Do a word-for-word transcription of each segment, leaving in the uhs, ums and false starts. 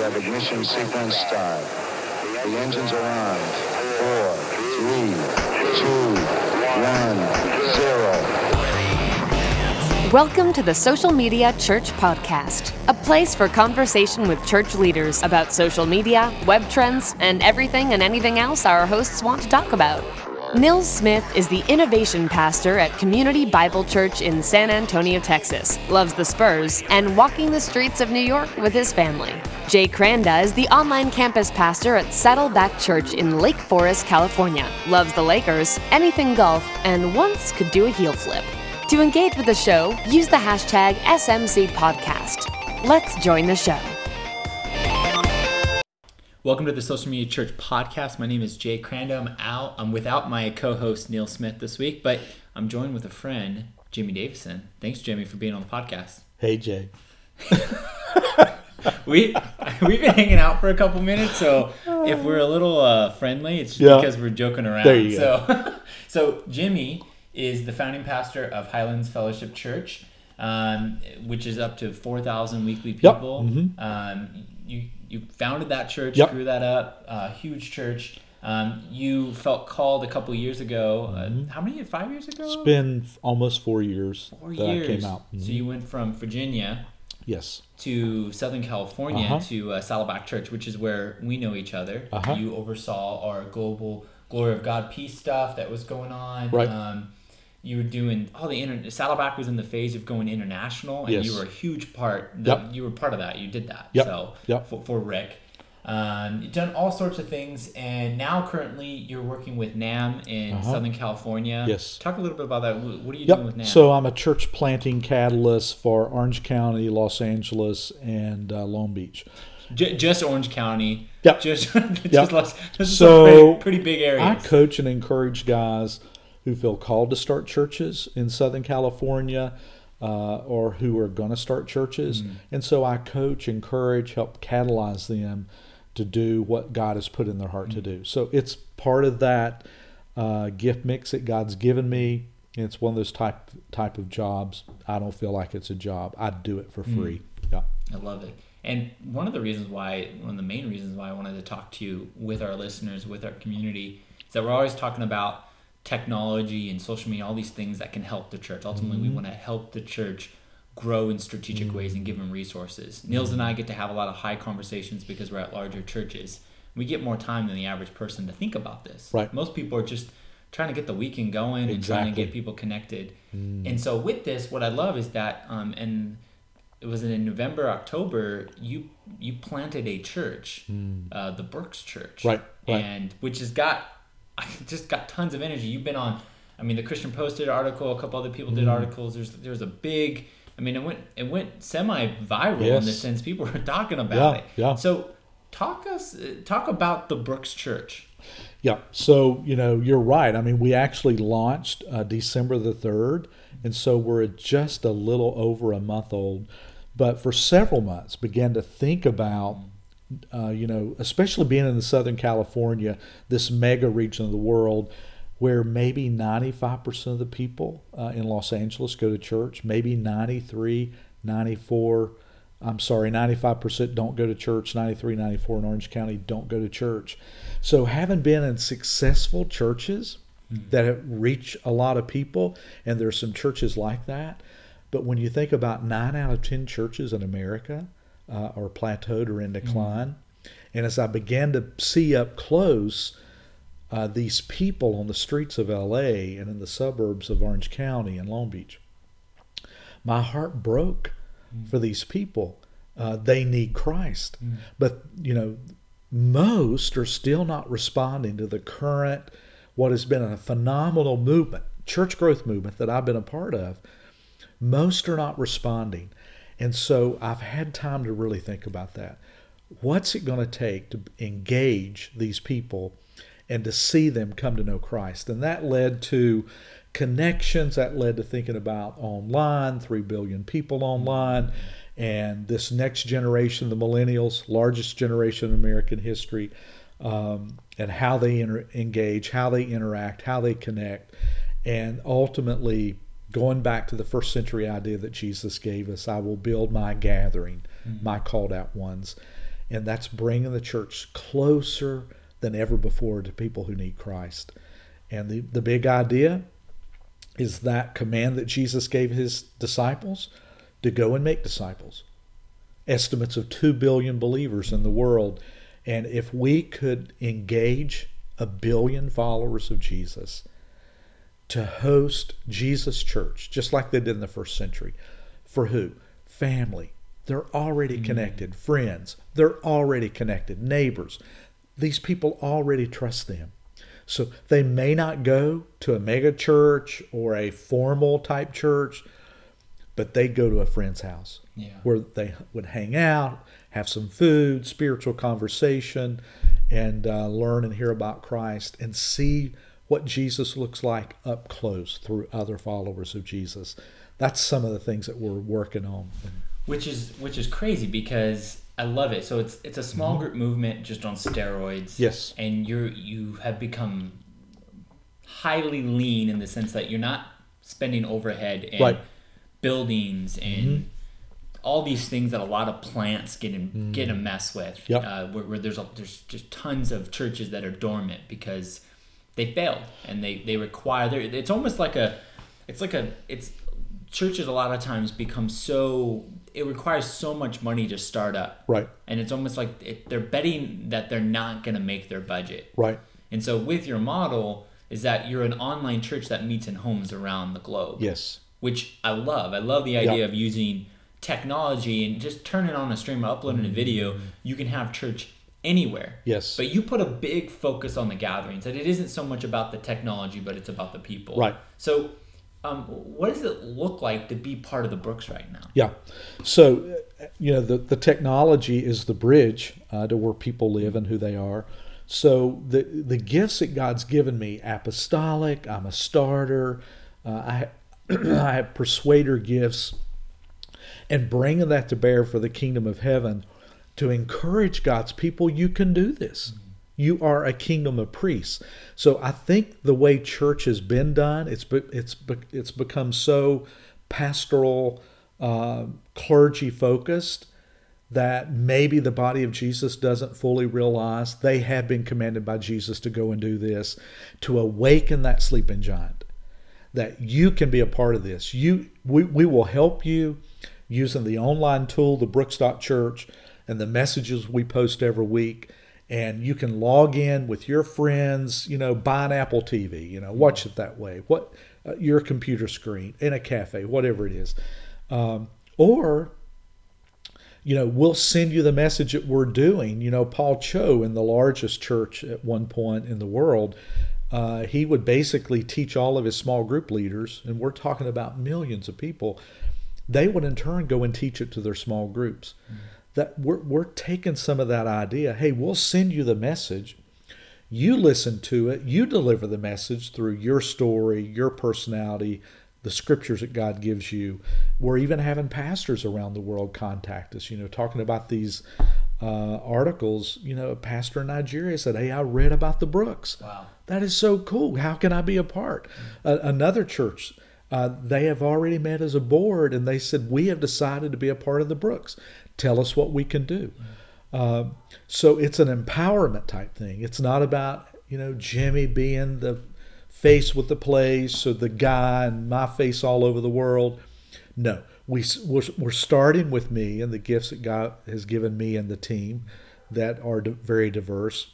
have ignition sequence start. The engines are on. Four, three, two, one, zero. Welcome to the Social Media Church Podcast, a place for conversation with church leaders about social media, web trends, and everything and anything else our hosts want to talk about. Nils Smith is the innovation pastor at Community Bible Church in San Antonio, Texas, loves the Spurs, and walking the streets of New York with his family. Jay Cranda is the online campus pastor at Saddleback Church in Lake Forest, California, loves the Lakers, anything golf, and once could do a heel flip. To engage with the show, use the hashtag S M C Podcast. Let's join the show. Welcome to the Social Media Church Podcast. My name is Jay Cranda. I'm out. I'm without my co-host Nils Smith this week, but I'm joined with a friend, Jimmy Davison. Thanks, Jimmy, for being on the podcast. Hey, Jay. we we've been hanging out for a couple minutes, so if we're a little uh, friendly, it's just yeah. because we're joking around. There you so, go. so Jimmy is the founding pastor of Highlands Fellowship Church, um, which is up to four thousand weekly people. Yep. Mm-hmm. Um, you you founded that church, yep. grew that up, uh, huge church. Um, you felt called a couple years ago. Mm-hmm. Uh, how many? Five years ago? It's been almost four years Four that years. I came out. Mm-hmm. So you went from Virginia, yes, to Southern California uh-huh. to uh, Saddleback Church, which is where we know each other. Uh-huh. You oversaw our global Glory of God peace stuff that was going on. Right. Um, you were doing all the inter- Saddleback was in the phase of going international, and yes. you were a huge part. The, yep. You were part of that. You did that. Yep. So yep. For, for Rick, um, you've done all sorts of things, and now currently you're working with NAM in uh-huh. Southern California. Yes. Talk a little bit about that. What are you yep. doing with NAM? So I'm a church planting catalyst for Orange County, Los Angeles, and uh, Long Beach. J- just Orange County. Yep. Just, just yep. Los, just so pretty, pretty big areas. I coach and encourage guys who feel called to start churches in Southern California uh, or who are going to start churches. Mm. And so I coach, encourage, help catalyze them to do what God has put in their heart mm. to do. So it's part of that uh, gift mix that God's given me. It's one of those type type of jobs. I don't feel like it's a job. I do it for free. Mm. Yeah, I love it. And one of the reasons why, one of the main reasons why I wanted to talk to you with our listeners, with our community, is that we're always talking about technology and social media, all these things that can help the church. Ultimately, mm-hmm. we want to help the church grow in strategic mm-hmm. ways and give them resources. Mm-hmm. Nils and I get to have a lot of high conversations because we're at larger churches. We get more time than the average person to think about this. Right. Most people are just trying to get the weekend going exactly. and trying to get people connected. Mm. And so with this, what I love is that, um, and it was in November, October, you you planted a church, mm. uh, the Brooks Church. Right, right. And which has got, just got tons of energy. You've been on, I mean, the Christian Post did an article, a couple other people did mm. articles. There's there's a big, I mean, it went it went semi-viral yes. in the sense people were talking about yeah, it. Yeah. So talk us, talk about the Brooks Church. Yeah. So, you know, you're right. I mean, we actually launched uh, December the third, and so we're just a little over a month old. But for several months, began to think about, uh, you know, especially being in the Southern California, this mega region of the world, where maybe ninety-five percent of the people uh, in Los Angeles go to church, maybe ninety-three, ninety-four, I'm sorry, ninety-five percent don't go to church, ninety-three, ninety-four in Orange County don't go to church. So having been in successful churches mm-hmm. that have reached a lot of people, and there's some churches like that, but when you think about nine out of ten churches in America uh, are plateaued or in decline, mm-hmm. and as I began to see up close uh, these people on the streets of L A and in the suburbs of Orange County and Long Beach, my heart broke mm-hmm. for these people. Uh, they need Christ. Mm-hmm. But, you know, most are still not responding to the current, what has been a phenomenal movement, church growth movement that I've been a part of. Most are not responding. And so I've had time to really think about that. What's it going to take to engage these people and to see them come to know Christ? And that led to connections. That led to thinking about online, three billion people online, and this next generation, the millennials, largest generation in American history, um, and how they inter- engage, how they interact, how they connect, and ultimately going back to the first century idea that Jesus gave us, I will build my gathering, mm-hmm. my called out ones. and that's bringing the church closer than ever before to people who need Christ. And the, the big idea is that command that Jesus gave his disciples to go and make disciples. Estimates of two billion believers in the world. And if we could engage a billion followers of Jesus to host Jesus Church, just like they did in the first century, for who? Family. They're already mm-hmm. connected. Friends. They're already connected. Neighbors. These people already trust them. So they may not go to a mega church or a formal type church, but they go to a friend's house yeah. where they would hang out, have some food, spiritual conversation, and uh, learn and hear about Christ and see what Jesus looks like up close through other followers of Jesus. That's some of the things that we're working on. Which is which is crazy because I love it. So it's it's a small group movement just on steroids. Yes. And you're you have become highly lean in the sense that you're not spending overhead and right. buildings and mm-hmm. all these things that a lot of plants get in mm-hmm. get a mess with. Yep. Uh, where, where there's a, there's just tons of churches that are dormant because they failed and they they require. It's almost like a it's like a it's churches a lot of times become so. It requires so much money to start up. Right. And it's almost like it, they're betting that they're not going to make their budget. Right. And so with your model is that you're an online church that meets in homes around the globe. Yes. Which I love. I love the idea yep. of using technology and just turning on a stream or uploading mm-hmm. a video. You can have church anywhere. Yes. But you put a big focus on the gatherings. That it isn't so much about the technology, but it's about the people. Right. So Um, what does it look like to be part of the Brooks right now? Yeah. So, you know, the, the technology is the bridge uh, to where people live and who they are. So the the gifts that God's given me, apostolic, I'm a starter, uh, I, I have persuader gifts, and bringing that to bear for the kingdom of heaven to encourage God's people, you can do this. Mm-hmm. You are a kingdom of priests. So I think the way church has been done, it's it's it's become so pastoral, uh, clergy focused that maybe the body of Jesus doesn't fully realize they have been commanded by Jesus to go and do this, to awaken that sleeping giant, that you can be a part of this. You we, we will help you using the online tool, the Brooks dot church, and the messages we post every week. And you can log in with your friends, you know, buy an Apple T V, you know, watch it that way. What uh, your computer screen in a cafe, whatever it is, um, or you know, we'll send you the message that we're doing. You know, Paul Cho in the largest church at one point in the world, uh, he would basically teach all of his small group leaders, and we're talking about millions of people. They would in turn go and teach it to their small groups. Mm-hmm. That we're, we're taking some of that idea. Hey, we'll send you the message. You listen to it. You deliver the message through your story, your personality, the scriptures that God gives you. We're even having pastors around the world contact us, you know, talking about these uh, articles. You know, a pastor in Nigeria said, hey, I read about the Brooks. Wow. That is so cool. How can I be a part? Mm-hmm. Uh, another church, uh, they have already met as a board, and they said, we have decided to be a part of the Brooks. Tell us what we can do. Uh, so it's an empowerment type thing. It's not about, you know, Jimmy being the face with the place or the guy and my face all over the world. No, we, we're, we're starting with me and the gifts that God has given me and the team that are very diverse.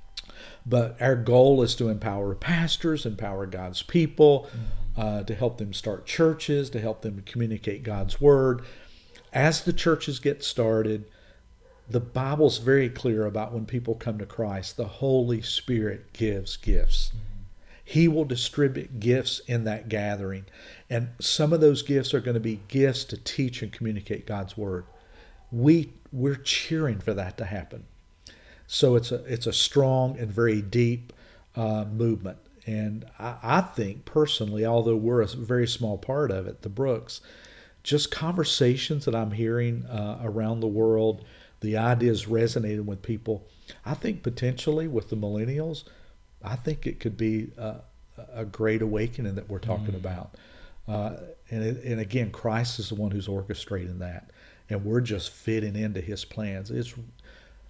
But our goal is to empower pastors, empower God's people, uh, to help them start churches, to help them communicate God's word. As the churches get started, the Bible's very clear about when people come to Christ, the Holy Spirit gives gifts. Mm-hmm. He will distribute gifts in that gathering. And some of those gifts are going to be gifts to teach and communicate God's word. We, we're cheering for that to happen. So it's a, it's a strong and very deep uh, movement. And I, I think personally, although we're a very small part of it, the Brooks, just conversations that I'm hearing uh, around the world, the ideas resonating with people. I think potentially with the millennials, I think it could be a, a great awakening that we're talking mm. about. Uh, and, it, and again, Christ is the one who's orchestrating that. And we're just fitting into his plans. It's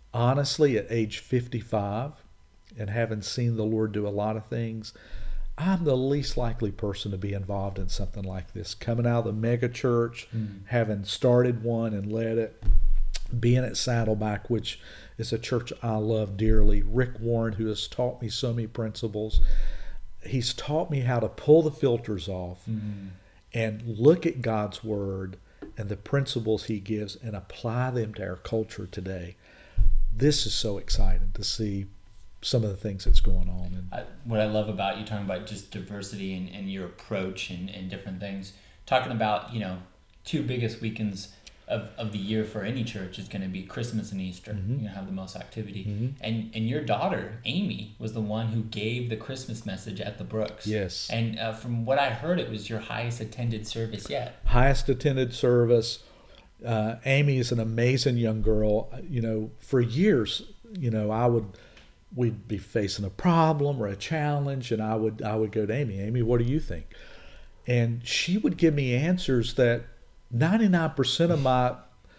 honestly, at age fifty-five, and having seen the Lord do a lot of things, I'm the least likely person to be involved in something like this. Coming out of the mega church, mm. having started one and led it, being at Saddleback, which is a church I love dearly. Rick Warren, who has taught me so many principles, he's taught me how to pull the filters off mm. and look at God's Word and the principles he gives and apply them to our culture today. This is so exciting to see some of the things that's going on. And I, what I love about you talking about just diversity and, and your approach and, and different things, talking about, you know, two biggest weekends of, of the year for any church is going to be Christmas and Easter. Mm-hmm. You're going to have the most activity. Mm-hmm. And and your daughter, Amy, was the one who gave the Christmas message at the Brooks. Yes. And uh, from what I heard, it was your highest attended service yet. Highest attended service. Uh, Amy is an amazing young girl. You know, for years, you know, I would... we'd be facing a problem or a challenge, and I would I would go to Amy, Amy, what do you think? And she would give me answers that ninety-nine percent of my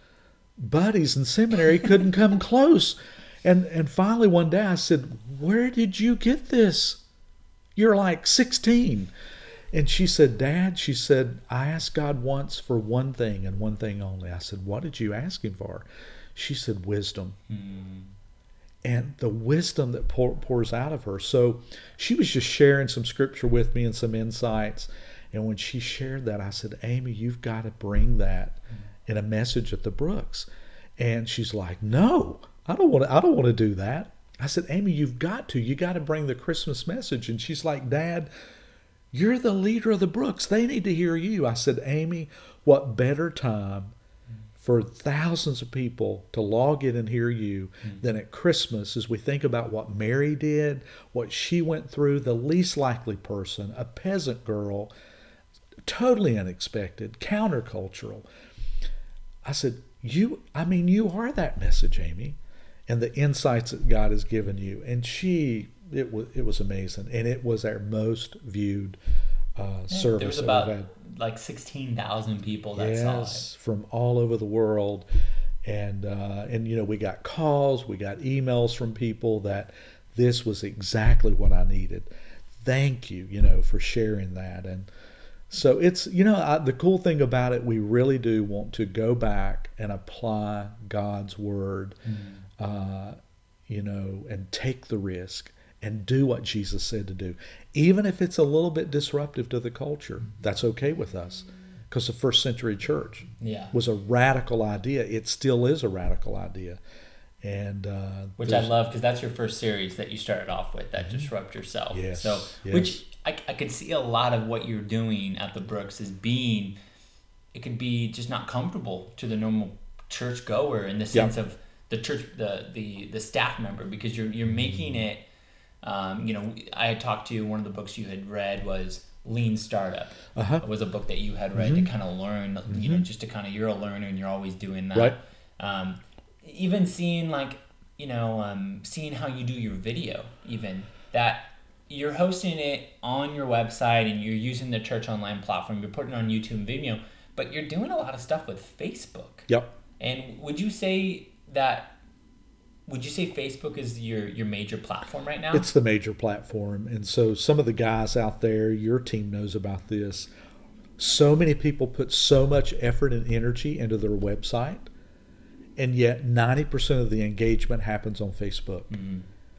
buddies in seminary couldn't come close. And and finally one day I said, where did you get this? You're like sixteen. And she said, Dad, she said, I asked God once for one thing and one thing only. I said, what did you ask him for? She said, wisdom. Hmm. And the wisdom that pour, pours out of her. So she was just sharing some scripture with me and some insights. And when she shared that, I said, Amy, you've got to bring that in a message at the Brooks. And she's like, no, I don't want to, I don't want to do that. I said, Amy, you've got to. You got to bring the Christmas message. And she's like, Dad, you're the leader of the Brooks. They need to hear you. I said, Amy, what better time for thousands of people to log in and hear you mm. than at Christmas as we think about what Mary did, what she went through, the least likely person, a peasant girl, totally unexpected, countercultural. I said, you, I mean, you are that message, Amy, and the insights that God has given you. And she, it was, it was amazing. And it was our most viewed uh, yeah, service. There was about like sixteen thousand people that yes, saw it. From all over the world. And, uh, and, you know, we got calls, we got emails from people that this was exactly what I needed. Thank you, you know, for sharing that. And so it's, you know, I, the cool thing about it, we really do want to go back and apply God's Word, mm. uh, you know, and take the risk and do what Jesus said to do. Even if it's a little bit disruptive to the culture, that's okay with us. Because the first century church yeah. was a radical idea. It still is a radical idea. And uh, Which I love, because that's your first series that you started off with, that mm-hmm. Disrupt Yourself. Yes, so, yes. Which I, I could see a lot of what you're doing at the Brooks as being, it could be just not comfortable to the normal church goer in the sense yep. of the church, the, the, the staff member, because you're you're making it, um, you know, I had talked to you, one of the books you had read was Lean Startup. Uh-huh. It was a book that you had read mm-hmm. to kind of learn, mm-hmm. you know, just to kind of, you're a learner and you're always doing that. Right. Um, even seeing like, you know, um, seeing how you do your video, even that you're hosting it on your website and you're using the Church Online platform, you're putting it on YouTube and Vimeo, but you're doing a lot of stuff with Facebook. Yep. And would you say that, would you say Facebook is your, your major platform right now? It's the major platform. And so some of the guys out there, your team knows about this. So many people put so much effort and energy into their website, and yet ninety percent of the engagement happens on Facebook. Mm-hmm.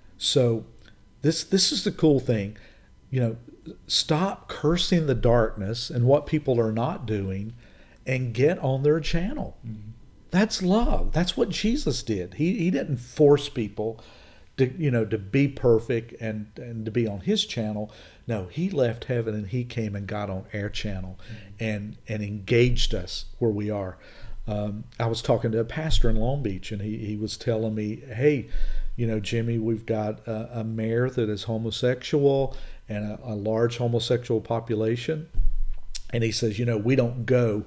So this this is the cool thing. You know, stop cursing the darkness and what people are not doing and get on their channel. Mm-hmm. That's love. That's what Jesus did. He he didn't force people to, you know, to be perfect and, and to be on his channel. No, he left heaven and he came and got on our channel mm-hmm. and, and engaged us where we are. Um, I was talking to a pastor in Long Beach, and he, he was telling me, hey, you know, Jimmy, we've got a, a mayor that is homosexual and a, a large homosexual population. And he says, you know, we don't go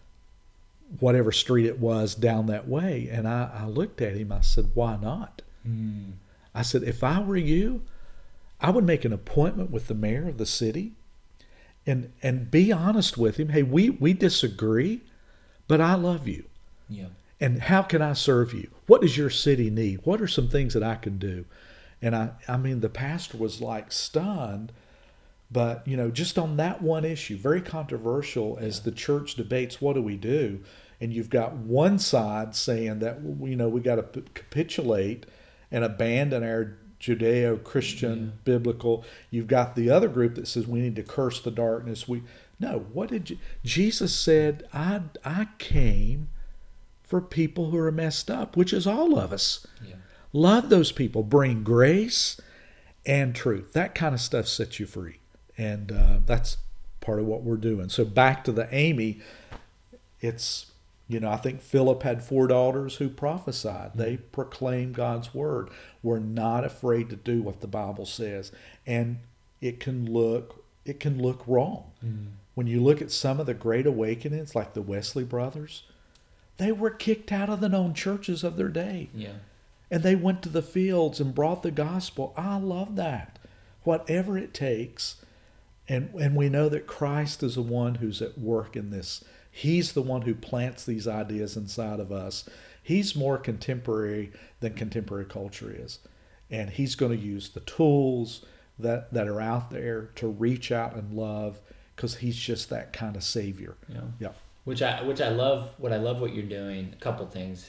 whatever street it was down that way. And I, I looked at him, I said, why not? Mm. I said, if I were you, I would make an appointment with the mayor of the city and and be honest with him. Hey, we, we disagree, but I love you. Yeah. And how can I serve you? What does your city need? What are some things that I can do? And I, I mean, the pastor was like stunned, but, you know, just on that one issue, very controversial as the church debates, what do we do? And you've got one side saying that, you know, we got to capitulate and abandon our Judeo-Christian yeah. biblical. You've got the other group that says we need to curse the darkness. We no, what did you, Jesus said? I I came for people who are messed up, which is all of us. Yeah. Love those people. Bring grace and truth. That kind of stuff sets you free, and uh, that's part of what we're doing. So back to the Amy, it's. You know, I think Philip had four daughters who prophesied. They proclaimed God's word. We're not afraid to do what the Bible says. And it can look it can look wrong. Mm. When you look at some of the great awakenings, like the Wesley brothers, they were kicked out of the known churches of their day. Yeah. And they went to the fields and brought the gospel. I love that. Whatever it takes. And and we know that Christ is the one who's at work in this. He's the one who plants these ideas inside of us. He's more contemporary than contemporary culture is. And he's going to use the tools that, that are out there to reach out and love, because he's just that kind of savior. Yeah. Yeah. Which I which I love what I love what you're doing. A couple things.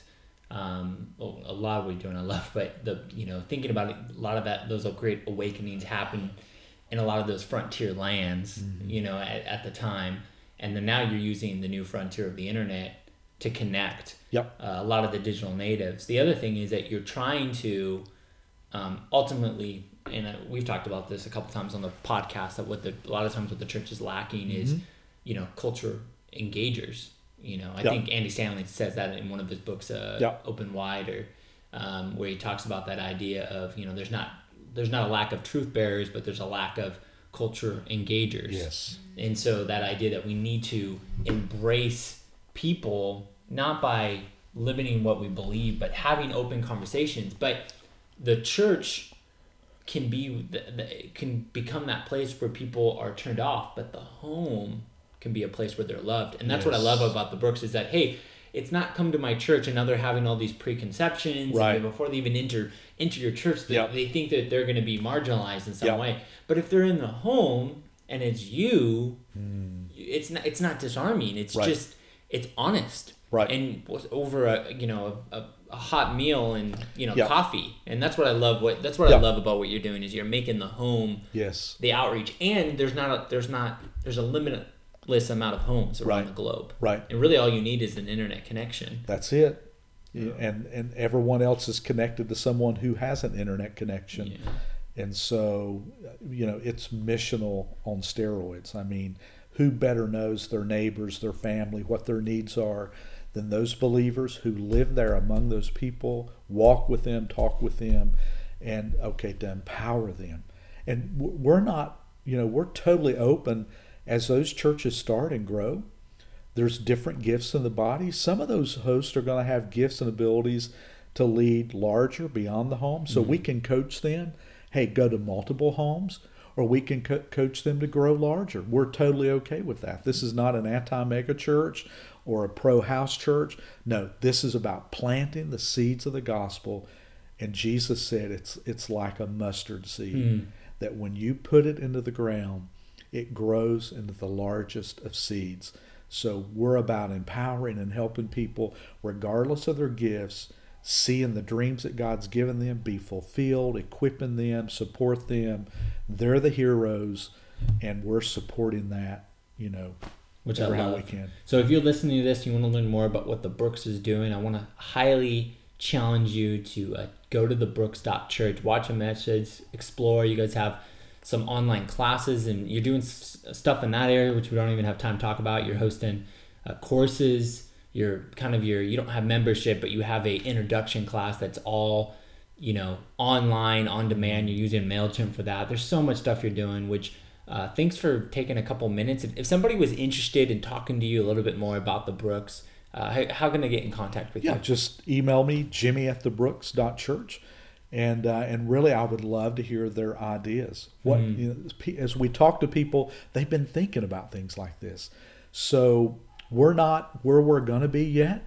Um, well, a lot of what you're doing I love, but the you know, thinking about it, a lot of that those great awakenings happen in a lot of those frontier lands, mm-hmm. you know, at, at the time. And then now you're using the new frontier of the internet to connect yep. uh, a lot of the digital natives. The other thing is that you're trying to um, ultimately, and uh, we've talked about this a couple times on the podcast, that what the a lot of times what the church is lacking mm-hmm. is, you know, culture engagers. You know, I yep. think Andy Stanley says that in one of his books, uh, yep. Open Wide, or um, where he talks about that idea of, you know, there's not there's not a lack of truth bearers, but there's a lack of culture engagers. Yes. And so that idea that we need to embrace people, not by limiting what we believe, but having open conversations. But the church can be can become that place where people are turned off, but the home can be a place where they're loved. And that's yes. what I love about the Brooks, is that, hey, it's not come to my church and now they're having all these preconceptions right. and before they even enter into your church, they, yep. they think that they're going to be marginalized in some yep. way. But if they're in the home and it's you, mm. it's not it's not disarming. It's right. just it's honest. Right. And over a you know a, a hot meal and you know yep. coffee. And that's what I love. What that's what yep. I love about what you're doing, is you're making the home yes the outreach. And there's not a there's not there's a limitless amount of homes around right. the globe. Right. And really all you need is an internet connection. That's it. Yeah. And and everyone else is connected to someone who has an internet connection. Yeah. And so, you know, it's missional on steroids. I mean, who better knows their neighbors, their family, what their needs are than those believers who live there among those people, walk with them, talk with them, and, okay, to empower them. And we're not, you know, we're totally open as those churches start and grow. There's different gifts in the body. Some of those hosts are going to have gifts and abilities to lead larger beyond the home. So mm-hmm. we can coach them. Hey, go to multiple homes, or we can co- coach them to grow larger. We're totally okay with that. This is not an anti-mega church or a pro-house church. No, this is about planting the seeds of the gospel. And Jesus said it's it's like a mustard seed, mm. that when you put it into the ground, it grows into the largest of seeds. So we're about empowering and helping people, regardless of their gifts, seeing the dreams that God's given them be fulfilled, equipping them, support them. They're the heroes, and we're supporting that, you know, which I how love. we can. So if you're listening to this, you want to learn more about what the Brooks is doing, I want to highly challenge you to uh, go to the brooks dot church, watch a message, explore. You guys have some online classes, and you're doing s- stuff in that area, which we don't even have time to talk about. You're hosting uh, courses. You're kind of your, you don't have membership, but you have a introduction class that's all, you know, online, on demand. You're using MailChimp for that. There's so much stuff you're doing, which uh, thanks for taking a couple minutes. If, if somebody was interested in talking to you a little bit more about the Brooks, uh, how, how can they get in contact with yeah, you? Yeah, just email me, Jimmy at the brooks dot church. And uh, and really, I would love to hear their ideas. What mm. you know, as we talk to people, they've been thinking about things like this. So we're not where we're going to be yet,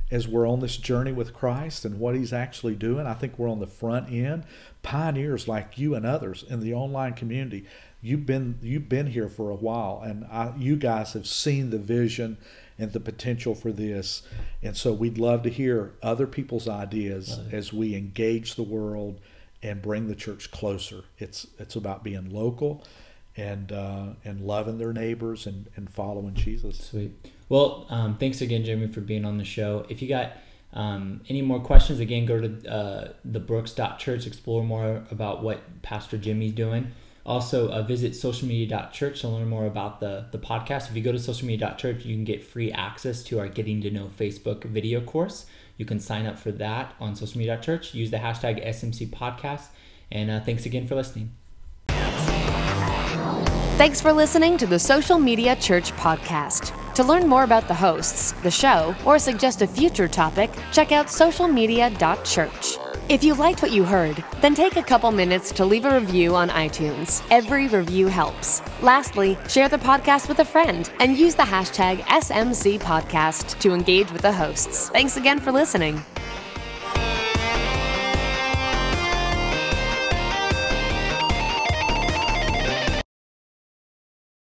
as we're on this journey with Christ and what he's actually doing. I think we're on the front end. Pioneers like you and others in the online community, you've been you've been here for a while, and I, you guys have seen the vision and the potential for this. And so we'd love to hear other people's ideas as we engage the world and bring the church closer. It's it's about being local and uh, and loving their neighbors and, and following Jesus. Sweet. Well, um, thanks again, Jimmy, for being on the show. If you got um, any more questions, again, go to uh, the brooks dot church, explore more about what Pastor Jimmy's doing. Also, uh, visit social media dot church to learn more about the, the podcast. If you go to social media dot church, you can get free access to our Getting to Know Facebook video course. You can sign up for that on social media dot church. Use the hashtag S M C podcast. And uh, thanks again for listening. Thanks for listening to the Social Media Church podcast. To learn more about the hosts, the show, or suggest a future topic, check out social media dot church. If you liked what you heard, then take a couple minutes to leave a review on iTunes. Every review helps. Lastly, share the podcast with a friend and use the hashtag S M C podcast to engage with the hosts. Thanks again for listening.